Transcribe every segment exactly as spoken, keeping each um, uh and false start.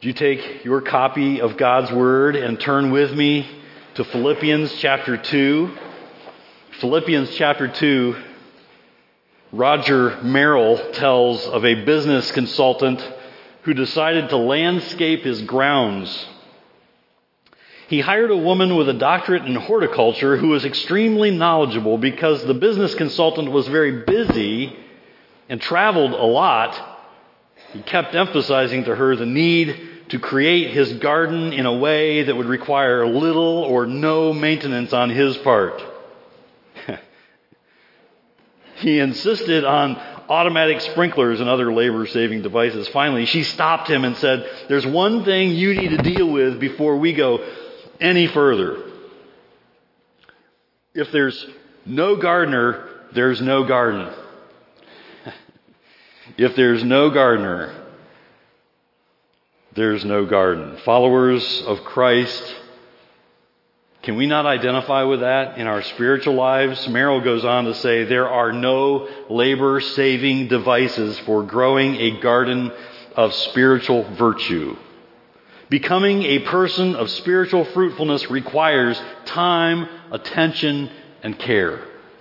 Would you take your copy of God's Word and turn with me to Philippians chapter two? Philippians chapter two, Roger Merrill tells of a business consultant who decided to landscape his grounds. He hired a woman with a doctorate in horticulture who was extremely knowledgeable because the business consultant was very busy and traveled a lot. He kept emphasizing to her the need to create his garden in a way that would require little or no maintenance on his part. He insisted on automatic sprinklers and other labor-saving devices. Finally, she stopped him and said, "There's one thing you need to deal with before we go any further. If there's no gardener, there's no garden. If there's no gardener, there's no garden." Followers of Christ, can we not identify with that in our spiritual lives? Merrill goes on to say, there are no labor-saving devices for growing a garden of spiritual virtue. Becoming a person of spiritual fruitfulness requires time, attention, and care.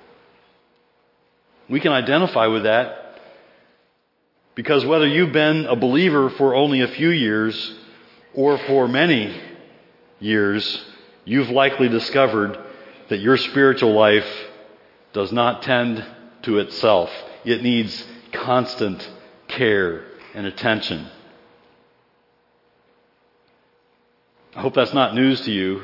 We can identify with that because whether you've been a believer for only a few years or for many years, you've likely discovered that your spiritual life does not tend to itself. It needs constant care and attention. I hope that's not news to you.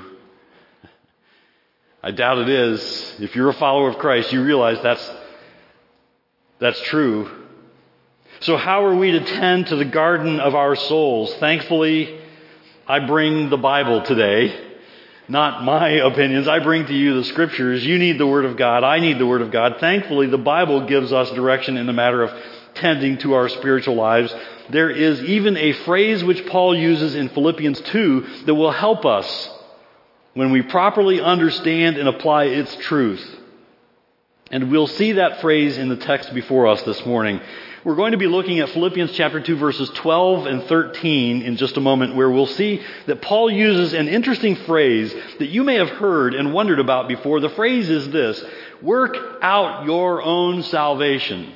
I doubt it is. If you're a follower of Christ, you realize that's, that's true. So how are we to tend to the garden of our souls? Thankfully, I bring the Bible today. Not my opinions. I bring to you the Scriptures. You need the Word of God. I need the Word of God. Thankfully, the Bible gives us direction in the matter of tending to our spiritual lives. There is even a phrase which Paul uses in Philippians two that will help us when we properly understand and apply its truth. And we'll see that phrase in the text before us this morning. We're going to be looking at Philippians chapter two, verses twelve and thirteen in just a moment, where we'll see that Paul uses an interesting phrase that you may have heard and wondered about before. The phrase is this: work out your own salvation.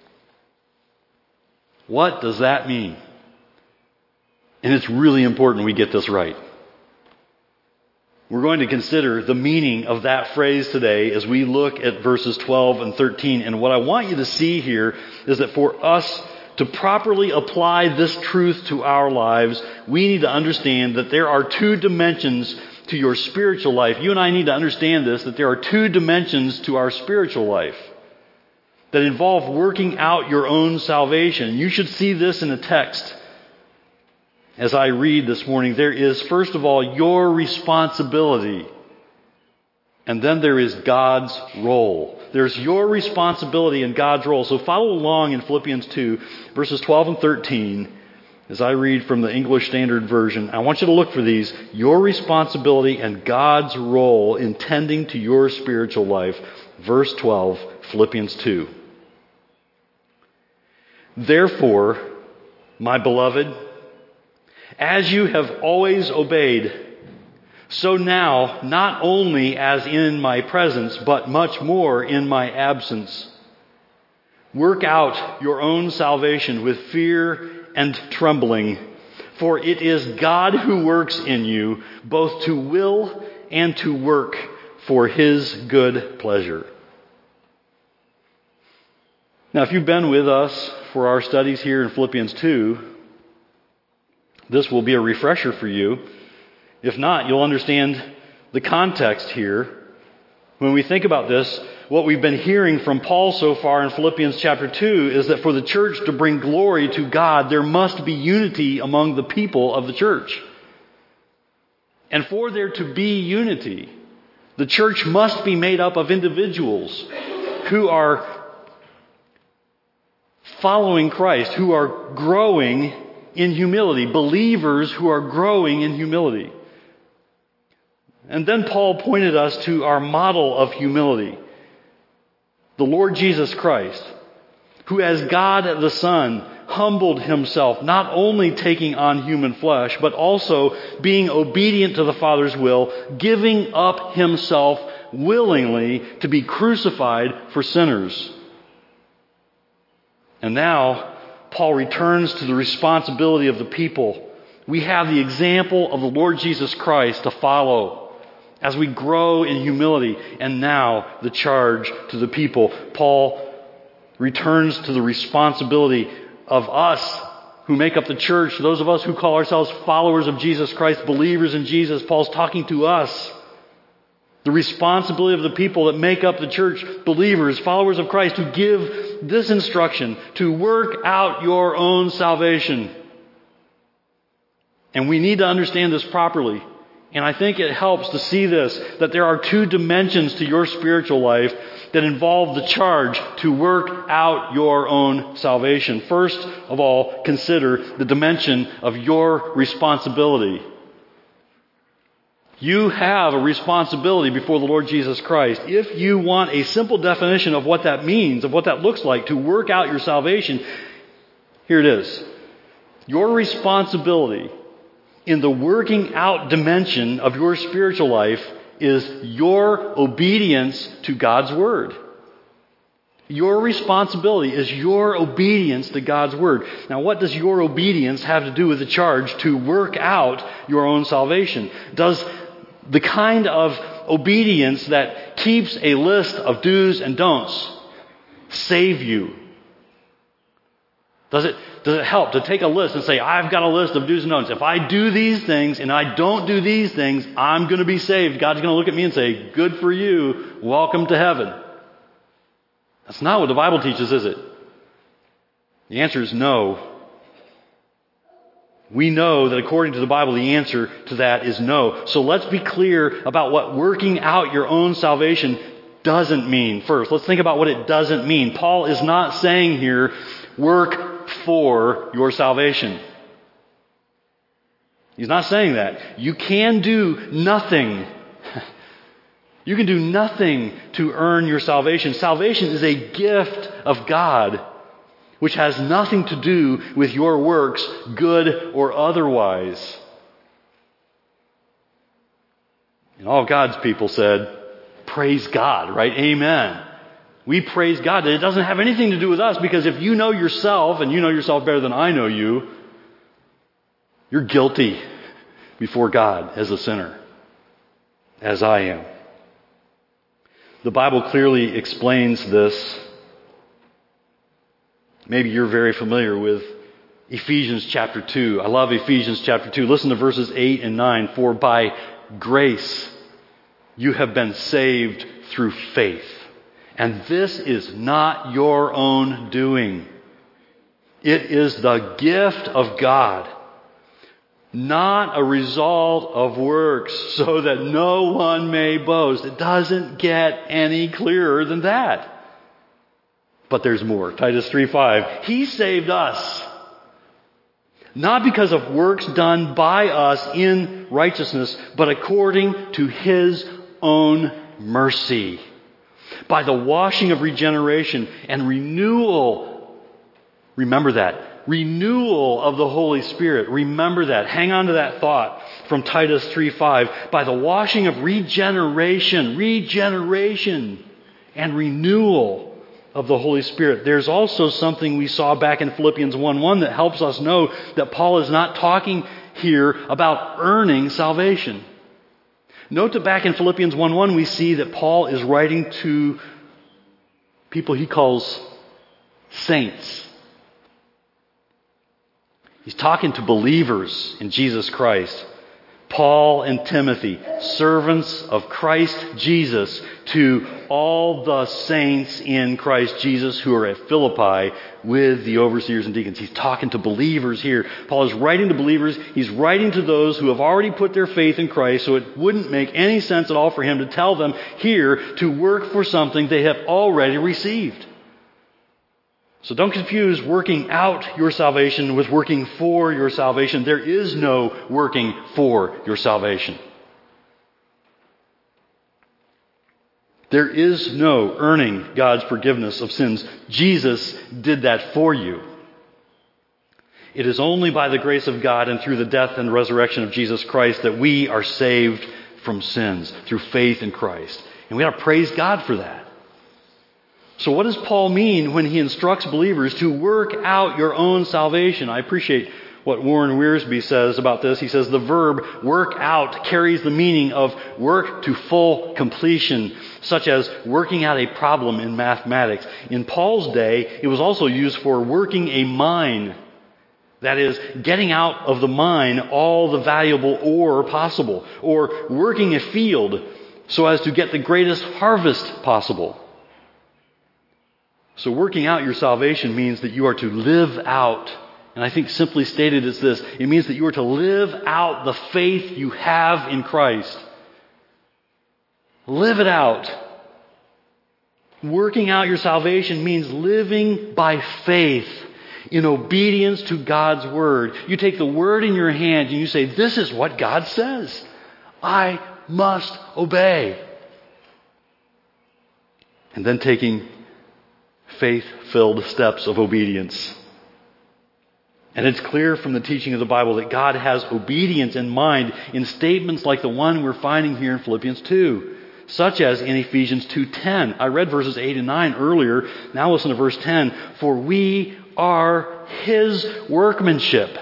What does that mean? And it's really important we get this right. We're going to consider the meaning of that phrase today as we look at verses twelve and thirteen. And what I want you to see here is that for us to properly apply this truth to our lives, we need to understand that there are two dimensions to your spiritual life. You and I need to understand this, that there are two dimensions to our spiritual life that involve working out your own salvation. You should see this in the text. As I read this morning, there is, first of all, your responsibility. And then there is God's role. There's your responsibility and God's role. So follow along in Philippians two, verses twelve and thirteen, as I read from the English Standard Version. I want you to look for these: your responsibility and God's role in tending to your spiritual life. Verse twelve, Philippians two. Therefore, my beloved, as you have always obeyed, so now, not only as in my presence, but much more in my absence, work out your own salvation with fear and trembling, for it is God who works in you, both to will and to work for His good pleasure. Now, if you've been with us for our studies here in Philippians two, this will be a refresher for you. If not, you'll understand the context here. When we think about this, what we've been hearing from Paul so far in Philippians chapter two is that for the church to bring glory to God, there must be unity among the people of the church. And for there to be unity, the church must be made up of individuals who are following Christ, who are growing in humility, believers who are growing in humility. And then Paul pointed us to our model of humility, the Lord Jesus Christ, who as God the Son humbled himself, not only taking on human flesh, but also being obedient to the Father's will, giving up himself willingly to be crucified for sinners. And now, Paul returns to the responsibility of the people. We have the example of the Lord Jesus Christ to follow as we grow in humility. And now, the charge to the people. Paul returns to the responsibility of us who make up the church, those of us who call ourselves followers of Jesus Christ, believers in Jesus. Paul's talking to us. The responsibility of the people that make up the church, believers, followers of Christ, who give this instruction to work out your own salvation. And we need to understand this properly. And I think it helps to see this, that there are two dimensions to your spiritual life that involve the charge to work out your own salvation. First of all, consider the dimension of your responsibility. You have a responsibility before the Lord Jesus Christ. If you want a simple definition of what that means, of what that looks like to work out your salvation, here it is. Your responsibility in the working out dimension of your spiritual life is your obedience to God's Word. Your responsibility is your obedience to God's Word. Now, what does your obedience have to do with the charge to work out your own salvation? Does the kind of obedience that keeps a list of do's and don'ts save you? Does it, does it help to take a list and say, I've got a list of do's and don'ts. If I do these things and I don't do these things, I'm going to be saved. God's going to look at me and say, good for you. Welcome to heaven. That's not what the Bible teaches, is it? The answer is no. We know that according to the Bible, the answer to that is no. So let's be clear about what working out your own salvation doesn't mean. First, let's think about what it doesn't mean. Paul is not saying here, work for your salvation. He's not saying that. You can do nothing. You can do nothing to earn your salvation. Salvation is a gift of God, which has nothing to do with your works, good or otherwise. And all God's people said, praise God, right? Amen. We praise God that it doesn't have anything to do with us, because if you know yourself, and you know yourself better than I know you, you're guilty before God as a sinner, as I am. The Bible clearly explains this. Maybe you're very familiar with Ephesians chapter two. I love Ephesians chapter two. Listen to verses eight and nine. For by grace you have been saved through faith. And this is not your own doing. It is the gift of God, not a result of works, so that no one may boast. It doesn't get any clearer than that. But there's more. Titus three five. He saved us, not because of works done by us in righteousness, but according to His own mercy, by the washing of regeneration and renewal. Remember that. Renewal of the Holy Spirit. Remember that. Hang on to that thought from Titus three five. By the washing of regeneration, regeneration and renewal of the Holy Spirit. There's also something we saw back in Philippians one one that helps us know that Paul is not talking here about earning salvation. Note that back in Philippians one one we see that Paul is writing to people he calls saints. He's talking to believers in Jesus Christ. Paul and Timothy, servants of Christ Jesus, to all the saints in Christ Jesus who are at Philippi with the overseers and deacons. He's talking to believers here. Paul is writing to believers. He's writing to those who have already put their faith in Christ, so it wouldn't make any sense at all for him to tell them here to work for something they have already received. So don't confuse working out your salvation with working for your salvation. There is no working for your salvation. There is no earning God's forgiveness of sins. Jesus did that for you. It is only by the grace of God and through the death and resurrection of Jesus Christ that we are saved from sins, through faith in Christ. And we ought to praise God for that. So what does Paul mean when he instructs believers to work out your own salvation? I appreciate what Warren Wiersbe says about this. He says the verb work out carries the meaning of work to full completion, such as working out a problem in mathematics. In Paul's day, it was also used for working a mine. That is, getting out of the mine all the valuable ore possible, or working a field so as to get the greatest harvest possible. So working out your salvation means that you are to live out. And I think simply stated is this. It means that you are to live out the faith you have in Christ. Live it out. Working out your salvation means living by faith in obedience to God's Word. You take the Word in your hand and you say, this is what God says. I must obey. And then taking faith-filled steps of obedience. And it's clear from the teaching of the Bible that God has obedience in mind in statements like the one we're finding here in Philippians two, such as in Ephesians two ten. I read verses eight and nine earlier. Now listen to verse ten. For we are His workmanship,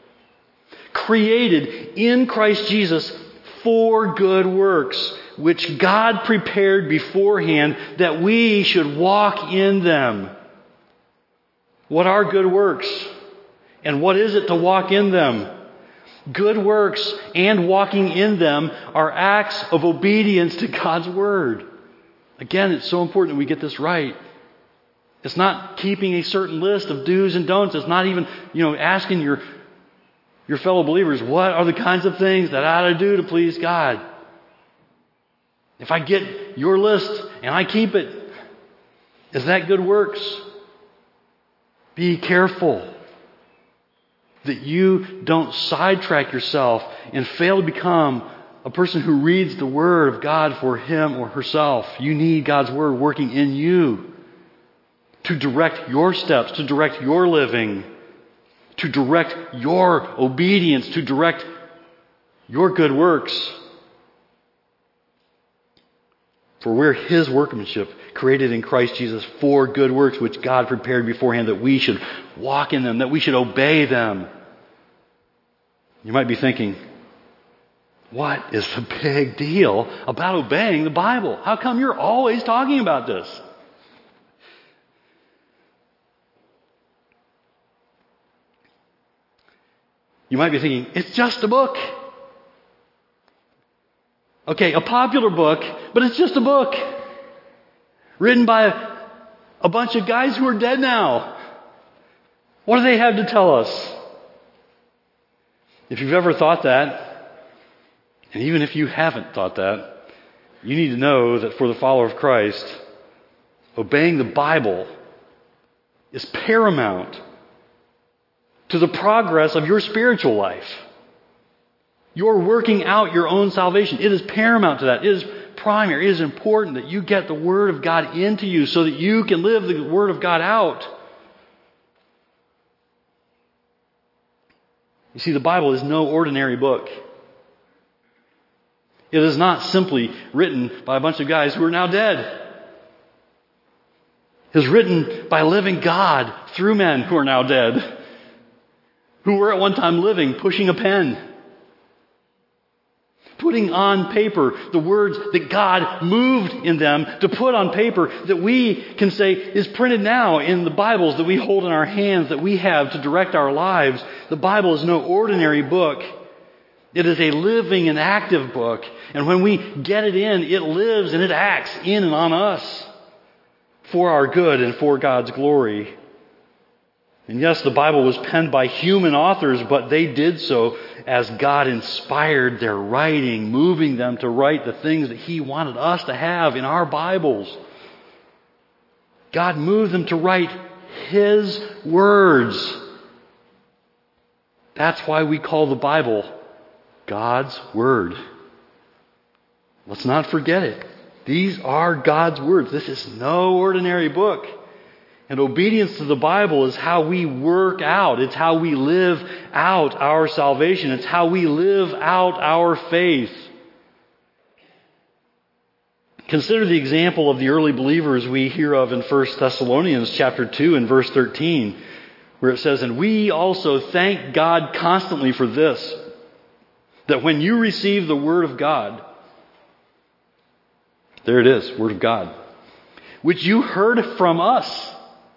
created in Christ Jesus for good works, which God prepared beforehand that we should walk in them. What are good works? And what is it to walk in them? Good works and walking in them are acts of obedience to God's Word. Again, it's so important that we get this right. It's not keeping a certain list of do's and don'ts. It's not even, you know, asking your, your fellow believers, what are the kinds of things that I ought to do to please God? If I get your list and I keep it, is that good works? Be careful that you don't sidetrack yourself and fail to become a person who reads the Word of God for him or herself. You need God's Word working in you to direct your steps, to direct your living, to direct your obedience, to direct your good works. For we're His workmanship, created in Christ Jesus for good works, which God prepared beforehand that we should walk in them, that we should obey them. You might be thinking, what is the big deal about obeying the Bible? How come you're always talking about this? You might be thinking, it's just a book. Okay, a popular book, but it's just a book. Written by a, a bunch of guys who are dead now. What do they have to tell us? If you've ever thought that, and even if you haven't thought that, you need to know that for the follower of Christ, obeying the Bible is paramount to the progress of your spiritual life. You're working out your own salvation. It is paramount to that. It is primary. It is important that you get the Word of God into you so that you can live the Word of God out. You see, the Bible is no ordinary book. It is not simply written by a bunch of guys who are now dead. It is written by a living God through men who are now dead, who were at one time living, pushing a pen, putting on paper the words that God moved in them to put on paper that we can say is printed now in the Bibles that we hold in our hands, that we have to direct our lives. The Bible is no ordinary book. It is a living and active book. And when we get it in, it lives and it acts in and on us for our good and for God's glory. And yes, the Bible was penned by human authors, but they did so as God inspired their writing, moving them to write the things that He wanted us to have in our Bibles. God moved them to write His words. That's why we call the Bible God's Word. Let's not forget it. These are God's words. This is no ordinary book. And obedience to the Bible is how we work out. It's how we live out our salvation. It's how we live out our faith. Consider the example of the early believers we hear of in First Thessalonians chapter two and verse thirteen, where it says, "And we also thank God constantly for this, that when you receive the word of God," there it is, word of God, "which you heard from us,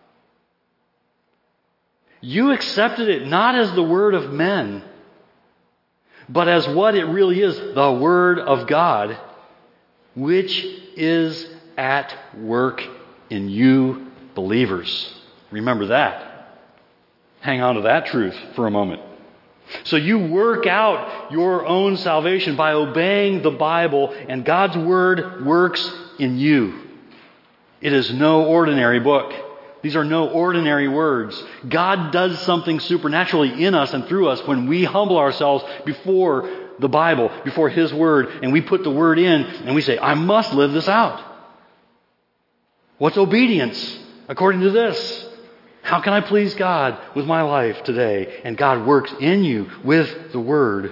you accepted it not as the word of men, but as what it really is, the word of God, which is at work in you believers." Remember that. Hang on to that truth for a moment. So you work out your own salvation by obeying the Bible, and God's Word works in you. It is no ordinary book. These are no ordinary words. God does something supernaturally in us and through us when we humble ourselves before the Bible, before His Word, and we put the Word in and we say, I must live this out. What's obedience according to this? How can I please God with my life today? And God works in you with the Word.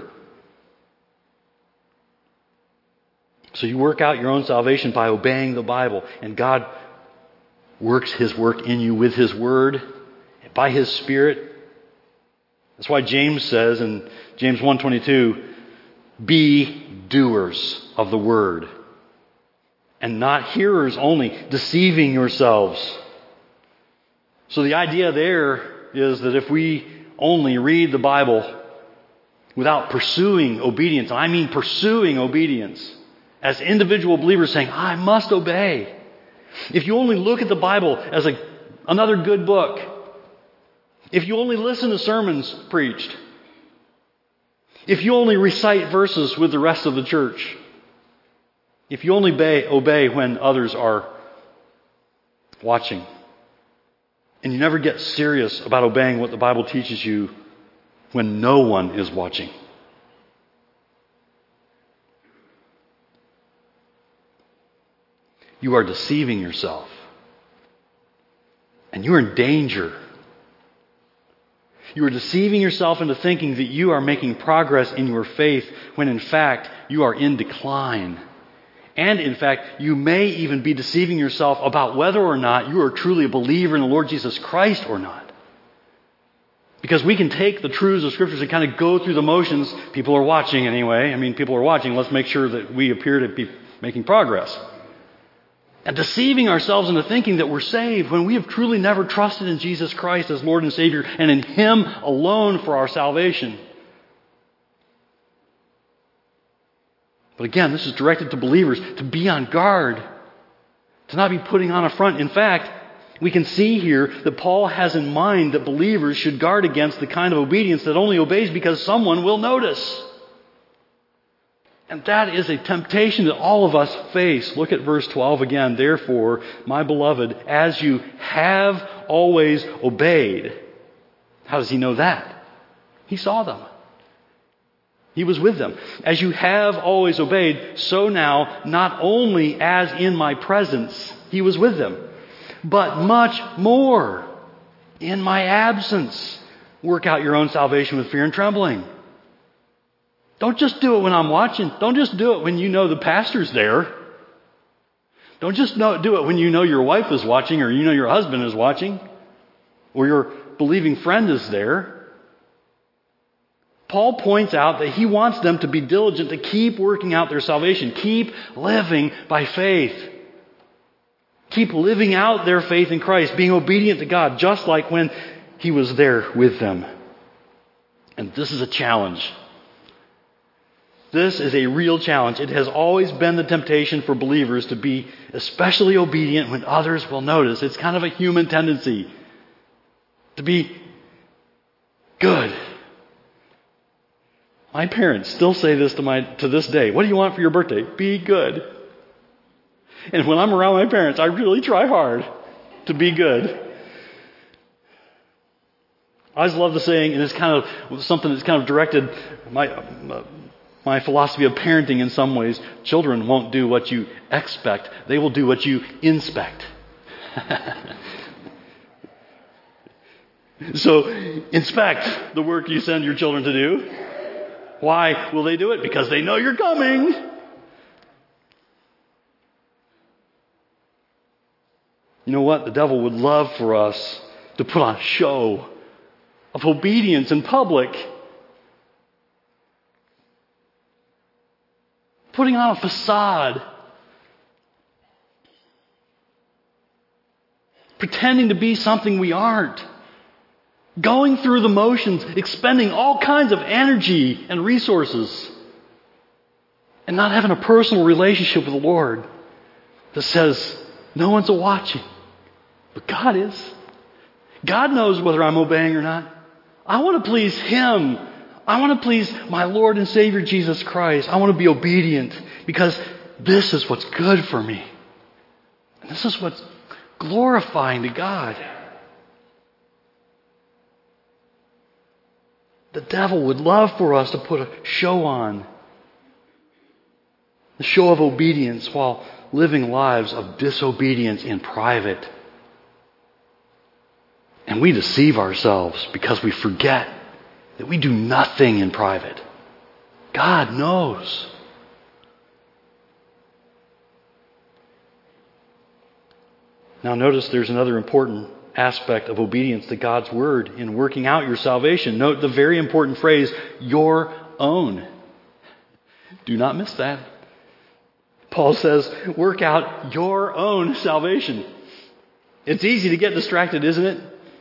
So you work out your own salvation by obeying the Bible, and God works His work in you with His Word, by His Spirit. That's why James says in James one twenty-two, be doers of the Word, and not hearers only, deceiving yourselves. So the idea there is that if we only read the Bible without pursuing obedience, and I mean pursuing obedience, as individual believers saying, I must obey. If you only look at the Bible as a, another good book, if you only listen to sermons preached, if you only recite verses with the rest of the church, if you only obey, obey when others are watching, and you never get serious about obeying what the Bible teaches you when no one is watching, you are deceiving yourself. And you're in danger. You are deceiving yourself into thinking that you are making progress in your faith when in fact you are in decline. And in fact, you may even be deceiving yourself about whether or not you are truly a believer in the Lord Jesus Christ or not. Because we can take the truths of Scriptures and kind of go through the motions. People are watching anyway. I mean, people are watching. Let's make sure that we appear to be making progress. And deceiving ourselves into thinking that we're saved when we have truly never trusted in Jesus Christ as Lord and Savior and in Him alone for our salvation. But again, this is directed to believers to be on guard, to not be putting on a front. In fact, we can see here that Paul has in mind that believers should guard against the kind of obedience that only obeys because someone will notice. And that is a temptation that all of us face. Look at verse twelve again. Therefore, my beloved, as you have always obeyed. How does he know that? He saw them. He was with them. As you have always obeyed, so now, not only as in my presence, he was with them, but much more in my absence. Work out your own salvation with fear and trembling. Don't just do it when I'm watching. Don't just do it when you know the pastor's there. Don't just know, do it when you know your wife is watching or you know your husband is watching or your believing friend is there. Paul points out that he wants them to be diligent to keep working out their salvation. Keep living by faith. Keep living out their faith in Christ, being obedient to God, just like when he was there with them. And this is a challenge. This is a real challenge. It has always been the temptation for believers to be especially obedient when others will notice. It's kind of a human tendency to be good. My parents still say this to my to this day. What do you want for your birthday? Be good. And when I'm around my parents, I really try hard to be good. I always love the saying, and it's kind of something that's kind of directed. My uh, my philosophy of parenting in some ways. Children won't do what you expect. They will do what you inspect. So inspect the work you send your children to do. Why will they do it? Because they know you're coming. You know what? The devil would love for us to put on a show of obedience in public. Putting on a facade. Pretending to be something we aren't. Going through the motions, expending all kinds of energy and resources. And not having a personal relationship with the Lord that says, no one's watching. But God is. God knows whether I'm obeying or not. I want to please Him. I want to please my Lord and Savior Jesus Christ. I want to be obedient because this is what's good for me. And this is what's glorifying to God. The devil would love for us to put a show on. The show of obedience while living lives of disobedience in private. And we deceive ourselves because we forget that we do nothing in private. God knows. Now notice there's another important aspect of obedience to God's Word in working out your salvation. Note the very important phrase, your own. Do not miss that. Paul says, work out your own salvation. It's easy to get distracted, isn't it?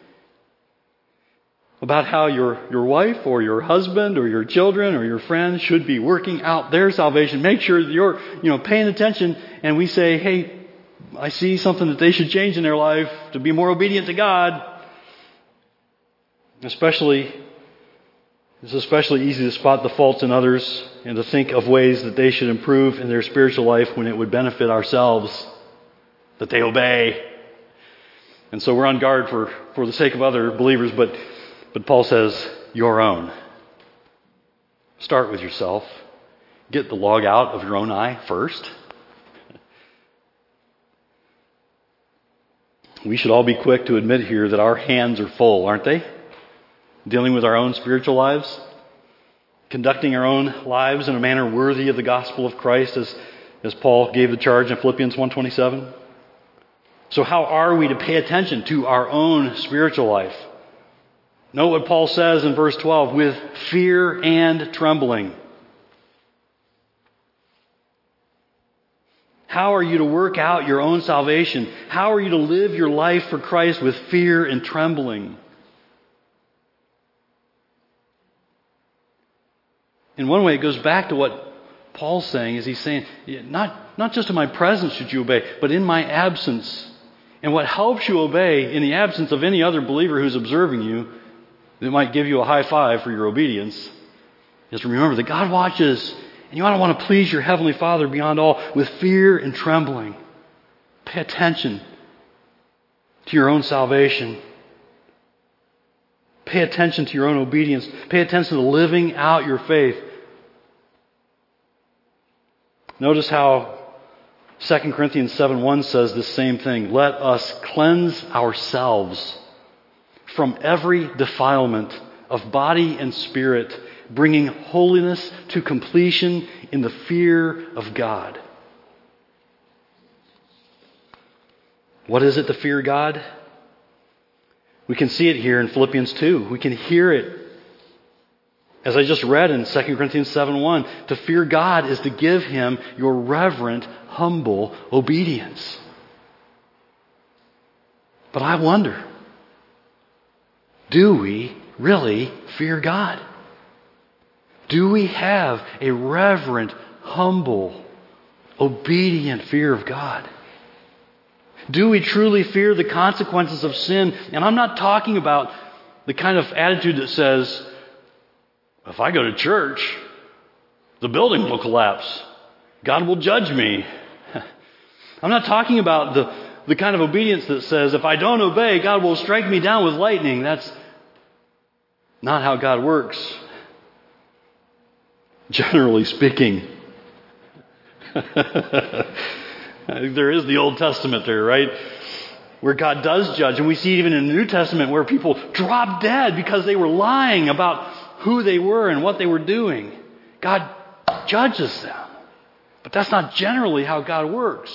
About how your, your wife or your husband or your children or your friends should be working out their salvation. Make sure that you're, you know, paying attention, and we say, hey, I see something that they should change in their life to be more obedient to God. Especially, it's especially easy to spot the faults in others and to think of ways that they should improve in their spiritual life when it would benefit ourselves that they obey. And so we're on guard for, for the sake of other believers, but, but Paul says, your own. Start with yourself. Get the log out of your own eye first. We should all be quick to admit here that our hands are full, aren't they? Dealing with our own spiritual lives. Conducting our own lives in a manner worthy of the gospel of Christ, as, as Paul gave the charge in Philippians one twenty-seven. So how are we to pay attention to our own spiritual life? Note what Paul says in verse twelve, with fear and trembling. How are you to work out your own salvation? How are you to live your life for Christ with fear and trembling? In one way, it goes back to what Paul's saying, is he's saying, not, not just in my presence should you obey, but in my absence. And what helps you obey in the absence of any other believer who's observing you, that might give you a high five for your obedience, is to remember that God watches. And you ought to want to please your Heavenly Father beyond all with fear and trembling. Pay attention to your own salvation. Pay attention to your own obedience. Pay attention to living out your faith. Notice how Second Corinthians seven one says the same thing. Let us cleanse ourselves from every defilement of body and spirit, bringing holiness to completion in the fear of God. What is it to fear God? We can see it here in Philippians two. We can hear it. As I just read in Second Corinthians seven one, to fear God is to give Him your reverent, humble obedience. But I wonder, do we really fear God? Do we have a reverent, humble, obedient fear of God? Do we truly fear the consequences of sin? And I'm not talking about the kind of attitude that says, if I go to church, the building will collapse. God will judge me. I'm not talking about the, the kind of obedience that says, if I don't obey, God will strike me down with lightning. That's not how God works. generally speaking. There is the Old Testament there, right? Where God does judge. And we see it even in the New Testament where people drop dead because they were lying about who they were and what they were doing. God judges them. But that's not generally how God works.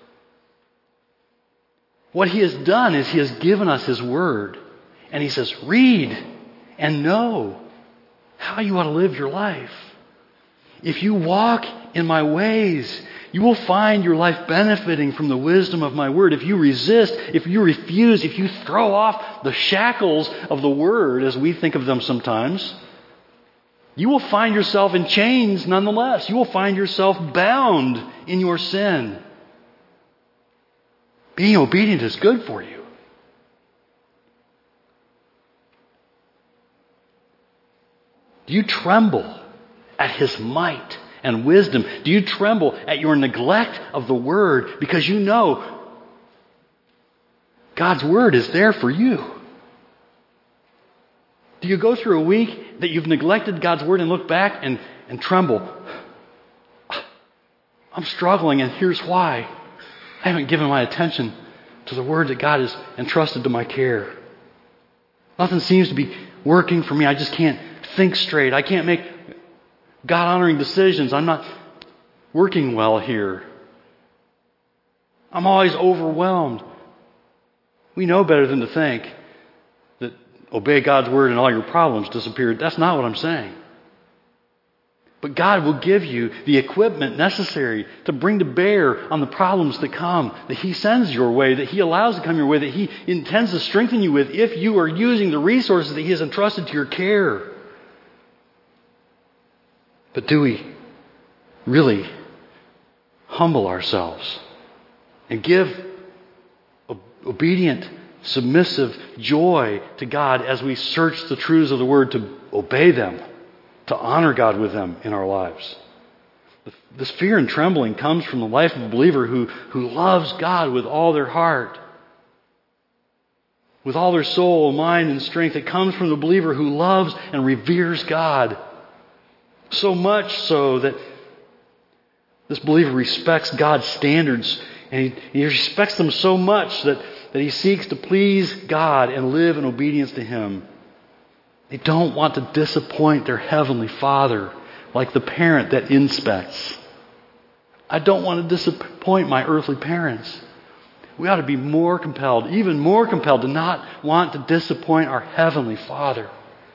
What He has done is He has given us His Word. And He says, read and know how you ought to live your life. If you walk in my ways, you will find your life benefiting from the wisdom of my Word. If you resist, if you refuse, if you throw off the shackles of the Word, as we think of them sometimes, you will find yourself in chains nonetheless. You will find yourself bound in your sin. Being obedient is good for you. Do you tremble at His might and wisdom? Do you tremble at your neglect of the Word because you know God's Word is there for you? Do you go through a week that you've neglected God's Word and look back and, and tremble? I'm struggling, and here's why. I haven't given my attention to the Word that God has entrusted to my care. Nothing seems to be working for me. I just can't think straight. I can't make God-honoring decisions. I'm not working well here. I'm always overwhelmed. We know better than to think that obey God's Word and all your problems disappeared. That's not what I'm saying. But God will give you the equipment necessary to bring to bear on the problems that come, that He sends your way, that He allows to come your way, that He intends to strengthen you with if you are using the resources that He has entrusted to your care. But do we really humble ourselves and give obedient, submissive joy to God as we search the truths of the Word to obey them, to honor God with them in our lives? This fear and trembling comes from the life of a believer who, who loves God with all their heart, with all their soul, mind, and strength. It comes from the believer who loves and reveres God. So much so that this believer respects God's standards, and he, he respects them so much that, that he seeks to please God and live in obedience to Him. They don't want to disappoint their Heavenly Father like the parent that inspects. I don't want to disappoint my earthly parents. We ought to be more compelled, even more compelled, to not want to disappoint our Heavenly Father.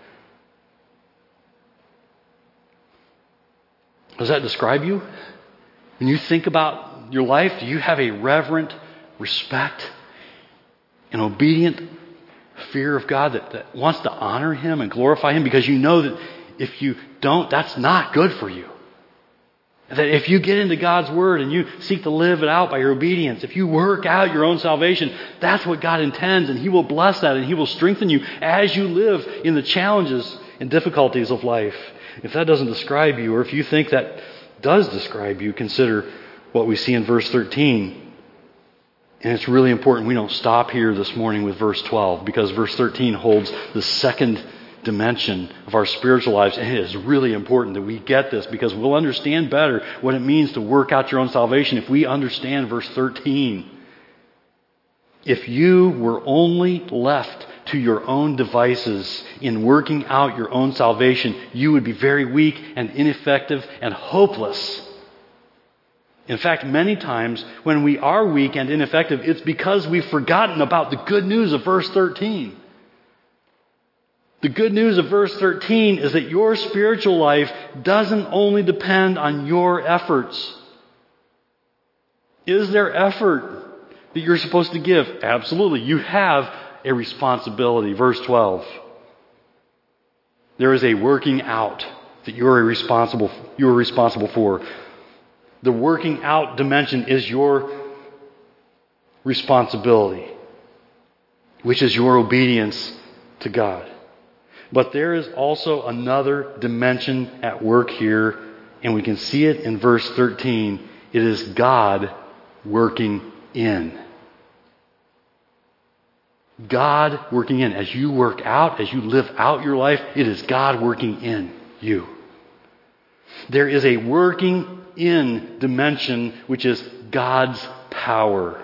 Does that describe you? When you think about your life, do you have a reverent respect and obedient fear of God that, that wants to honor Him and glorify Him? Because you know that if you don't, that's not good for you. That if you get into God's Word and you seek to live it out by your obedience, if you work out your own salvation, that's what God intends, and He will bless that, and He will strengthen you as you live in the challenges and difficulties of life. If that doesn't describe you, or if you think that does describe you, consider what we see in verse thirteen. And it's really important we don't stop here this morning with verse twelve, because verse thirteen holds the second dimension of our spiritual lives. And it is really important that we get this, because we'll understand better what it means to work out your own salvation if we understand verse thirteen. If you were only left to your own devices in working out your own salvation, you would be very weak and ineffective and hopeless. In fact, many times when we are weak and ineffective, it's because we've forgotten about the good news of verse thirteen. The good news of verse thirteen is that your spiritual life doesn't only depend on your efforts. Is there effort that you're supposed to give? Absolutely. You have a responsibility. Verse twelve. There is a working out that you're responsible, you're responsible for. The working out dimension is your responsibility, which is your obedience to God. But there is also another dimension at work here, and we can see it in verse thirteen. It is God working in. God working in. As you work out, as you live out your life, it is God working in you. There is a working in dimension, which is God's power.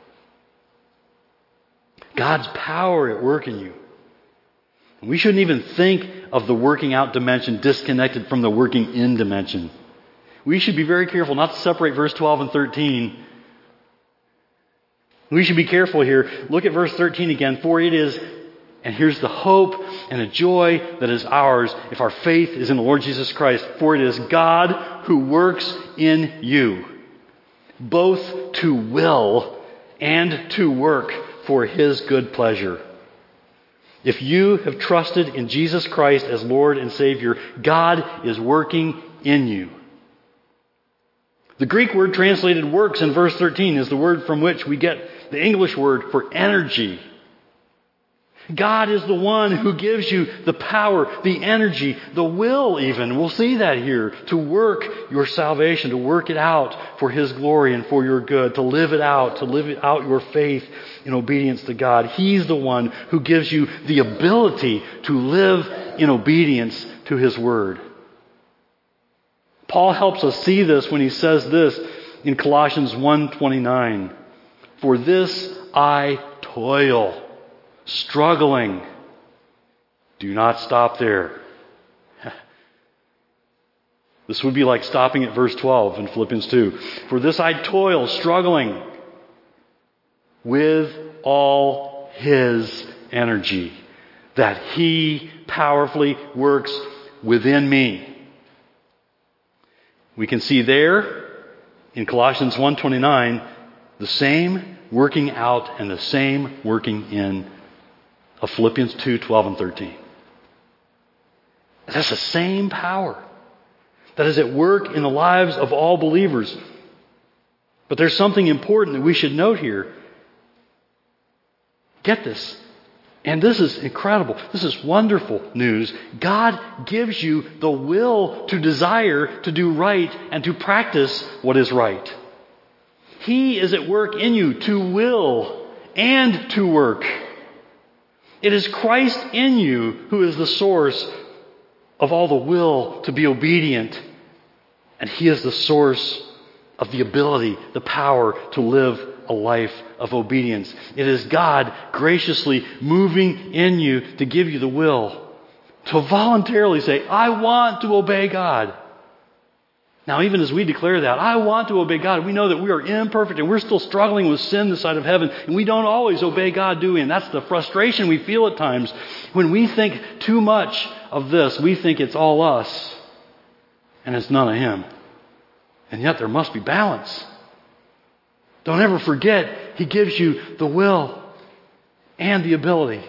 God's power at work in you. We shouldn't even think of the working out dimension disconnected from the working in dimension. We should be very careful not to separate verse twelve and thirteen. We should be careful here. Look at verse thirteen again. For it is, and here's the hope and the joy that is ours if our faith is in the Lord Jesus Christ. For it is God who works in you, both to will and to work for His good pleasure. If you have trusted in Jesus Christ as Lord and Savior, God is working in you. The Greek word translated works in verse thirteen is the word from which we get the English word for energy. God is the one who gives you the power, the energy, the will even. We'll see that here. To work your salvation, to work it out for His glory and for your good. To live it out, to live it out your faith in obedience to God. He's the one who gives you the ability to live in obedience to His Word. Paul helps us see this when he says this in Colossians one twenty-nine. For this I toil, struggling. Do not stop there. This would be like stopping at verse twelve in Philippians two. For this I toil, struggling with all His energy, that He powerfully works within me. We can see there in Colossians one twenty-nine the same working out and the same working in of Philippians two twelve and thirteen. That's the same power that is at work in the lives of all believers. But there's something important that we should note here. Get this. And this is incredible. This is wonderful news. God gives you the will to desire to do right and to practice what is right. He is at work in you to will and to work. It is Christ in you who is the source of all the will to be obedient. And He is the source of the ability, the power to live a life of obedience. It is God graciously moving in you to give you the will to voluntarily say, I want to obey God. Now, even as we declare that, I want to obey God, we know that we are imperfect and we're still struggling with sin this side of heaven, and we don't always obey God, do we? And that's the frustration we feel at times. When we think too much of this, we think it's all us and it's none of Him. And yet there must be balance. Don't ever forget, He gives you the will and the ability.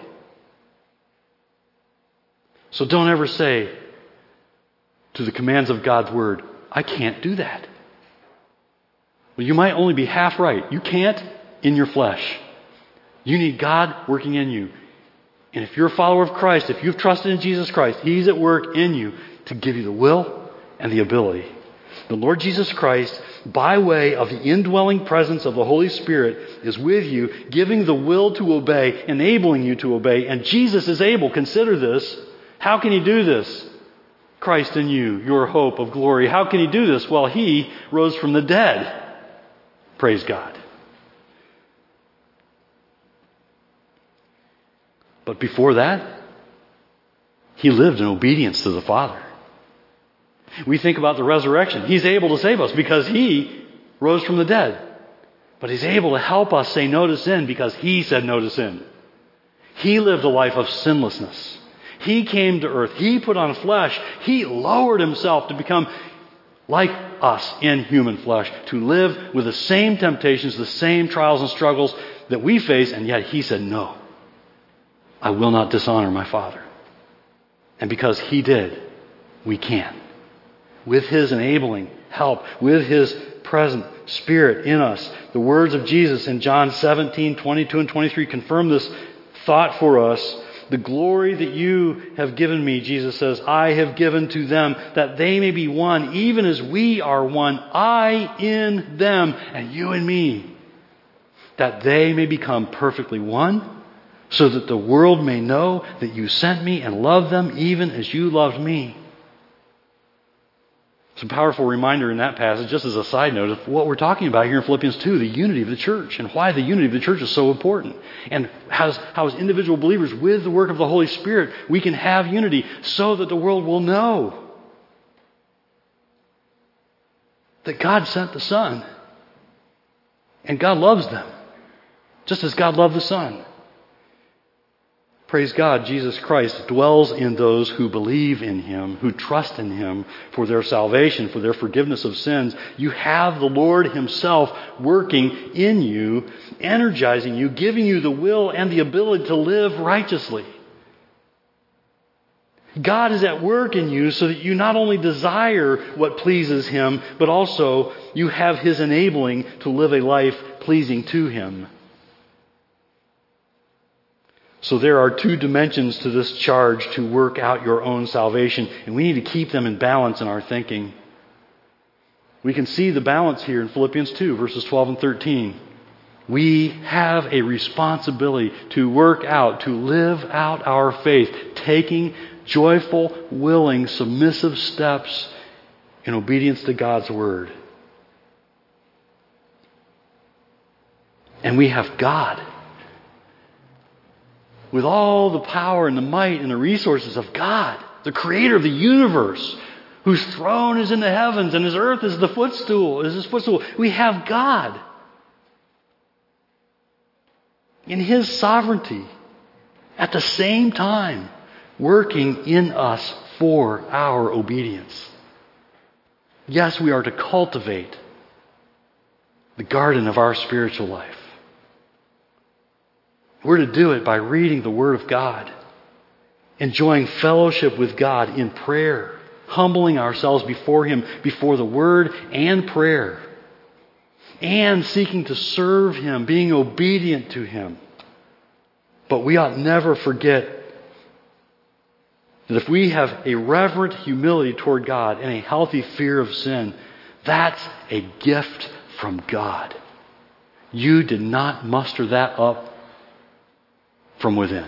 So don't ever say to the commands of God's Word, I can't do that. Well, you might only be half right. You can't in your flesh. You need God working in you. And if you're a follower of Christ, if you've trusted in Jesus Christ, He's at work in you to give you the will and the ability. The Lord Jesus Christ, by way of the indwelling presence of the Holy Spirit, is with you, giving the will to obey, enabling you to obey. And Jesus is able. Consider this. How can He do this? Christ in you, your hope of glory. How can He do this? Well, He rose from the dead. Praise God. But before that, He lived in obedience to the Father. We think about the resurrection. He's able to save us because He rose from the dead. But He's able to help us say no to sin because He said no to sin. He lived a life of sinlessness. He came to earth. He put on flesh. He lowered Himself to become like us in human flesh, to live with the same temptations, the same trials and struggles that we face, and yet He said, no, I will not dishonor my Father. And because He did, we can. With His enabling help, with His present Spirit in us. The words of Jesus in John seventeen, twenty-two and twenty-three confirm this thought for us. The glory that you have given me, Jesus says, I have given to them, that they may be one, even as we are one, I in them, and you in me, that they may become perfectly one, so that the world may know that you sent me and love them even as you loved me. It's a powerful reminder in that passage, just as a side note, of what we're talking about here in Philippians two, the unity of the church, and why the unity of the church is so important. And how, how as individual believers, with the work of the Holy Spirit, we can have unity so that the world will know that God sent the Son. And God loves them, just as God loved the Son. Praise God, Jesus Christ dwells in those who believe in Him, who trust in Him for their salvation, for their forgiveness of sins. You have the Lord Himself working in you, energizing you, giving you the will and the ability to live righteously. God is at work in you so that you not only desire what pleases Him, but also you have His enabling to live a life pleasing to Him. So there are two dimensions to this charge to work out your own salvation, and we need to keep them in balance in our thinking. We can see the balance here in Philippians two, verses twelve and thirteen. We have a responsibility to work out, to live out our faith, taking joyful, willing, submissive steps in obedience to God's Word. And we have God. With all the power and the might and the resources of God, the creator of the universe, whose throne is in the heavens and His earth is the footstool, is His footstool. We have God in His sovereignty at the same time working in us for our obedience. Yes, we are to cultivate the garden of our spiritual life. We're to do it by reading the Word of God, enjoying fellowship with God in prayer, humbling ourselves before Him, before the Word and prayer, and seeking to serve Him, being obedient to Him. But we ought never forget that if we have a reverent humility toward God and a healthy fear of sin, that's a gift from God. You did not muster that up from within.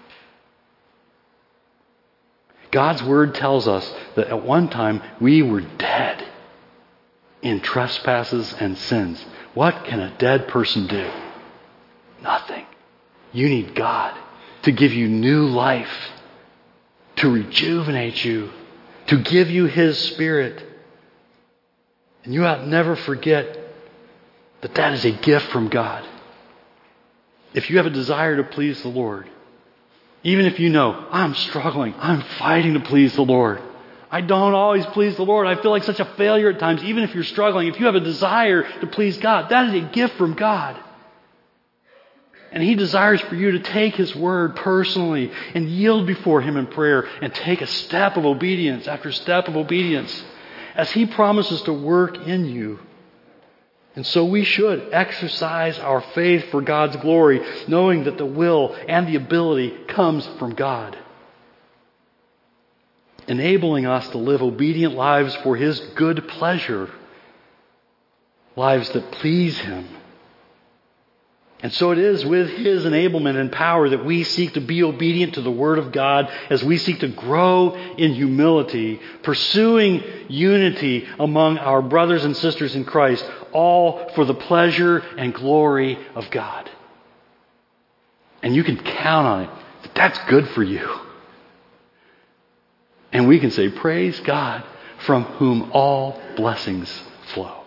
God's Word tells us that at one time we were dead in trespasses and sins. What can a dead person do? Nothing. You need God to give you new life, to rejuvenate you, to give you His Spirit. And you ought never forget that that is a gift from God. If you have a desire to please the Lord, even if you know, I'm struggling, I'm fighting to please the Lord. I don't always please the Lord. I feel like such a failure at times. Even if you're struggling, if you have a desire to please God, that is a gift from God. And He desires for you to take His Word personally and yield before Him in prayer and take a step of obedience after step of obedience as He promises to work in you. And so we should exercise our faith for God's glory, knowing that the will and the ability comes from God, enabling us to live obedient lives for His good pleasure, lives that please Him. And so it is with His enablement and power that we seek to be obedient to the Word of God as we seek to grow in humility, pursuing unity among our brothers and sisters in Christ, all for the pleasure and glory of God. And you can count on it that that's good for you. And we can say, praise God, from whom all blessings flow.